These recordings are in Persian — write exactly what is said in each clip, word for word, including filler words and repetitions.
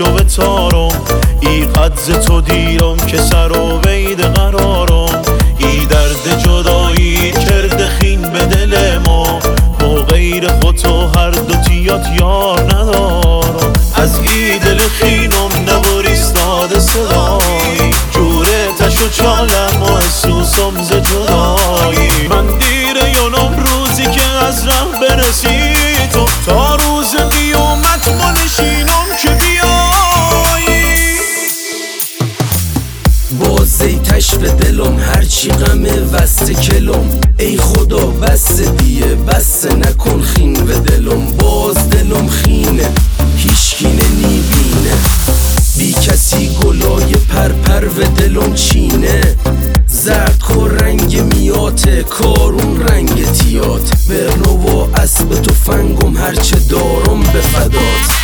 شو تارم ای قدز تو دیرم که سر و وید قرارم ای درد جدایی کرده خین به دل ما با غیر خودتو هر دو تیات یار ندارم از ای دل خینم نبریستاد صدایی جوره تشو چالم و احسوسم ز جدایی من دیره یونم روزی که از ره برسی تو تا روز قیامت منشینم که بیایی بازی تش به دلم هرچی غمه وست کلم ای خدا بس دیه بس نکن خین به دلم باز دلم خینه هیچکی نمیبینه بی کسی گلای پرپر و دلم چینه زرد کو رنگ میاته کارون رنگ تیات برنو و اسب تو فنگم هرچه دارم به فدات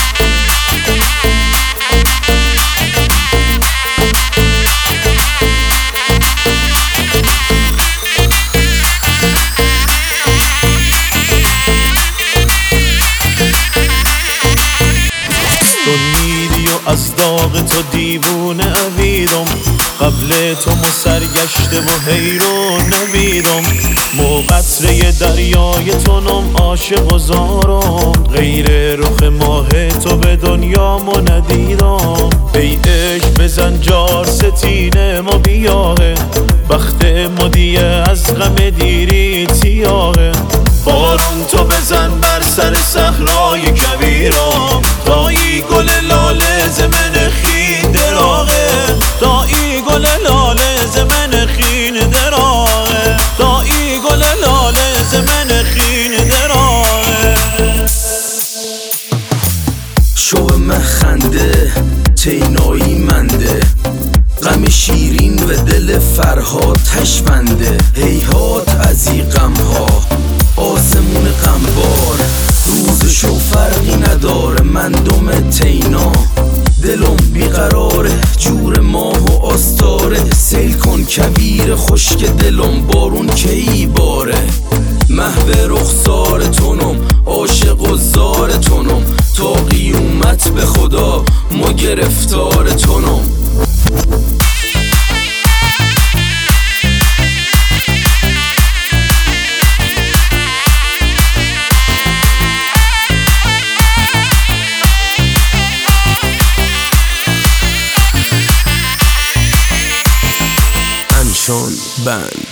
از داغ تو دیوونه اویدم قبل تو مسرگشته و حیرون نبیدم مو قطره دریای تو نم عاشق و زارم غیر رخ ماه تو به دنیا مو ندیدم ای عشق بزن جار ستینه ما بیاهه بخت مدیه از غم دیری سیاهه بارون تو بزن بر سر صحرای کبیرم دایی گل لاله زمن خین دراغه دایی گل لاله زمن خین دراغه دایی گل لاله زمن خین دراغه شو مخنده تینایی منده غم شیرین و دل فرهاد تشبنده هیهات از ای غم ها آسمون غمبار روزشو فرقی نداره من دم تینا دلم بیقراره جور ماه و آستاره سیل کن کبیر خشک دلم بارون کی باره محو رخسار تونم عاشق و زار تونم تا قیومت به خدا ما گرفتار تونم بند